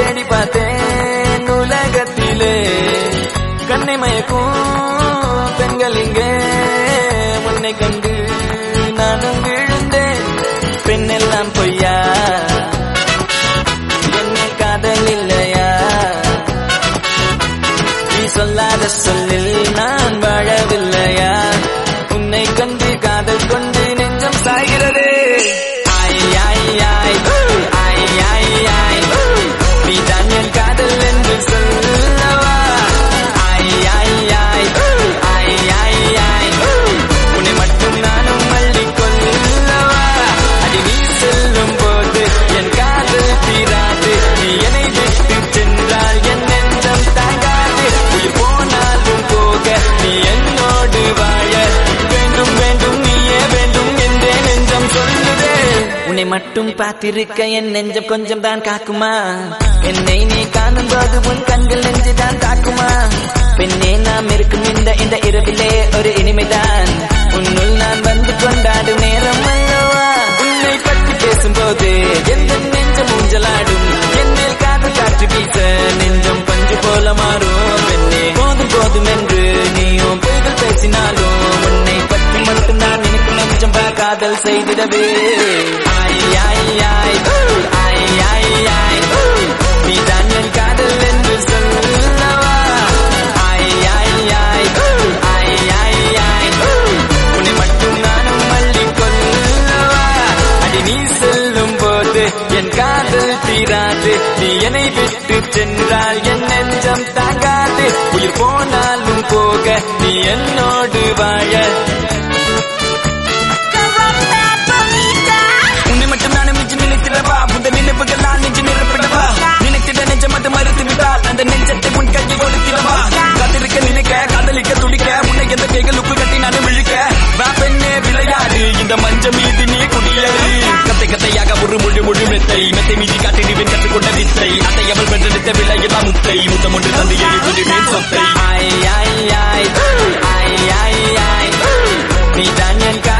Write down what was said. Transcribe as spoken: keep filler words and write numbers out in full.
தேடி பார்த்தேன் உலகத்திலே கண்ணை மயக்கும் பெண்கள் இங்கே உன்னை கண்டு நானும் விழுந்தேன். பெண்ணெல்லாம் பொய்யா என்னை காதல் இல்லையா நீ சொல்லாத சொல்லில் நான் வாழவில்லையா உன்னை கண்டு காதல் கொண்டு நெஞ்சம் சாகிறது. ஆய் ஆய் ஆய் ஆய் ஆய் ஆய் நீ தான் என் காதல் என்று சொல்லவா. ஆய் ஆய் ஆய் ஆய் ஆய் ஆய் உன்னை மட்டும் நானும் அள்ளிக் கொள்ளவா. அடி நீ செல்லும் போது என் காதல் தீராது நீ என்னை விட்டு சென்றால் என் நெஞ்சம் தாங்காது. உயிர் போனாலும் போக நீ என்னோடு வாழ வேண்டும் வேண்டும் நீயே வேண்டும் என்றே நெஞ்சம் சொல்லுதே. உன்னை மட்டும் பார்த்திருக்க என் நெஞ்சம் கொஞ்சம் தான் காக்குமா என்னை நீ காணும் போது உன் கண்கள் நெஞ்சுதான் தாக்குமா. பெண்ணே நாம் இருக்கும் இந்த இந்த இரவிலே ஒரு இனிமைதான் உன்னுள் நான் வந்து கொண்டாடும் நேரம் அல்லவா. உன்னை பற்றி பேசும்போது எந்த நெஞ்சம் ஊஞ்சலாடும் என்னில் காதல் காற்று வீச நெஞ்சம் பஞ்சு போல மாறும். பெண்ணே போதும் போதும் என்று நீயும் பொய்கள் பேசினாலும் உன்னை பற்றி மட்டும் நான் எனக்கு நெஞ்சம் காதல் செய்திடவே. ஆய் ஆய் ஆய் ஆய் ஆய் ஆய் நீ தான் என் காதல் என்று சொல்லவா. ஆய் ஆய் ஆய் ஆய் ஆய் ஆய் உன்னை மட்டும் நானும் அள்ளிக் கொள்ளவா. அடி நீ செல்லும் போது என் காதல் தீராது நீ என்னை விட்டு சென்றால் என் நெஞ்சம் தாங்காது. உயிர் போனாலும் போக நீ என்னோடு வாழ உன்னை மட்டும் நானும் மிஞ்சி நினைத்திடவா. புத நினைவுகள் நான் நெஞ்சு நிரப்பிடவா. நினைத்திட நெஞ்சம் அது மறுத்து விட்டால் அந்த நெஞ்சத்தை உன் கையை கொடுத்திடவா. காத்திருக்க நினைக்க காதலிக்க துடிக்க உன்னை எந்த கைகள் உப்பு கட்டி நானும் விழிக்க வா பெண்ணே விளையாடு இந்த மஞ்சள் மீது நீ குடியேறு. கத்தை கத்தையாக ஒரு மொழி மொழி மெத்தை மெத்தை மீதி காட்டி நீ கற்றுக்கொண்ட வித்தை அதை அவள் வென்றெடுத்த விலையெல்லாம் முத்தை முத்தம் ஒன்று தந்து எழுதுகிறேன் சொத்தை. ஆய் ஆய் ஆய் ஆய் ஆய் ஆய் நீ தான் என்